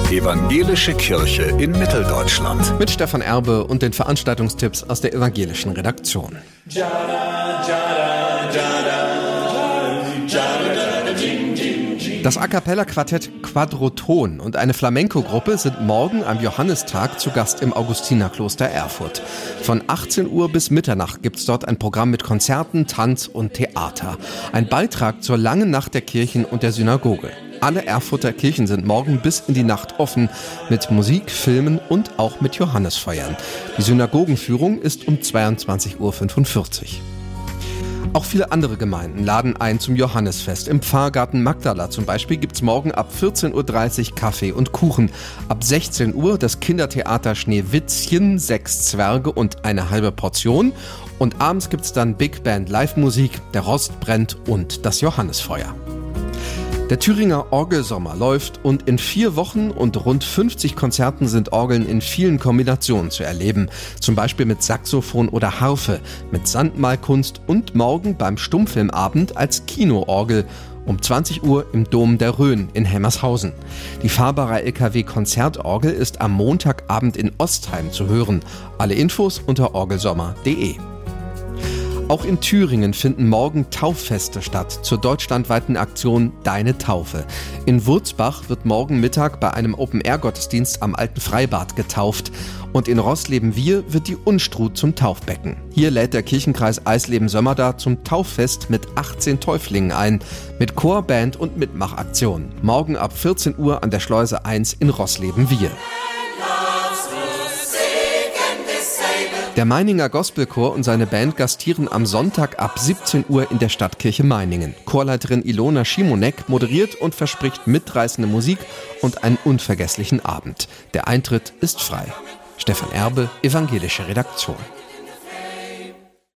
Evangelische Kirche in Mitteldeutschland. Mit Stefan Erbe und den Veranstaltungstipps aus der evangelischen Redaktion. Das A-Cappella-Quartett Quadroton und eine Flamenco-Gruppe sind morgen am Johannistag zu Gast im Augustinerkloster Erfurt. Von 18 Uhr bis Mitternacht gibt's dort ein Programm mit Konzerten, Tanz und Theater. Ein Beitrag zur langen Nacht der Kirchen und der Synagoge. Alle Erfurter Kirchen sind morgen bis in die Nacht offen, mit Musik, Filmen und auch mit Johannisfeuern. Die Synagogenführung ist um 22:45 Uhr. Auch viele andere Gemeinden laden ein zum Johannisfest. Im Pfarrgarten Magdala zum Beispiel gibt's morgen ab 14:30 Uhr Kaffee und Kuchen. Ab 16 Uhr das Kindertheater Schneewittchen, 6 Zwerge und eine halbe Portion. Und abends gibt's dann Big Band Live-Musik, der Rost brennt und das Johannisfeuer. Der Thüringer Orgelsommer läuft und in 4 Wochen und rund 50 Konzerten sind Orgeln in vielen Kombinationen zu erleben. Zum Beispiel mit Saxophon oder Harfe, mit Sandmalkunst und morgen beim Stummfilmabend als Kinoorgel um 20 Uhr im Dom der Rhön in Helmershausen. Die fahrbare LKW-Konzertorgel ist am Montagabend in Ostheim zu hören. Alle Infos unter orgelsommer.de. Auch in Thüringen finden morgen Tauffeste statt zur deutschlandweiten Aktion Deine Taufe. In Wurzbach wird morgen Mittag bei einem Open-Air-Gottesdienst am Alten Freibad getauft. Und in Rossleben-Wihr wird die Unstrut zum Taufbecken. Hier lädt der Kirchenkreis Eisleben-Sömmerda zum Tauffest mit 18 Täuflingen ein. Mit Chor, Band und Mitmachaktion. Morgen ab 14 Uhr an der Schleuse 1 in Rossleben-Wihr. Der Meininger Gospelchor und seine Band gastieren am Sonntag ab 17 Uhr in der Stadtkirche Meiningen. Chorleiterin Ilona Schimonek moderiert und verspricht mitreißende Musik und einen unvergesslichen Abend. Der Eintritt ist frei. Stefan Erbe, evangelische Redaktion.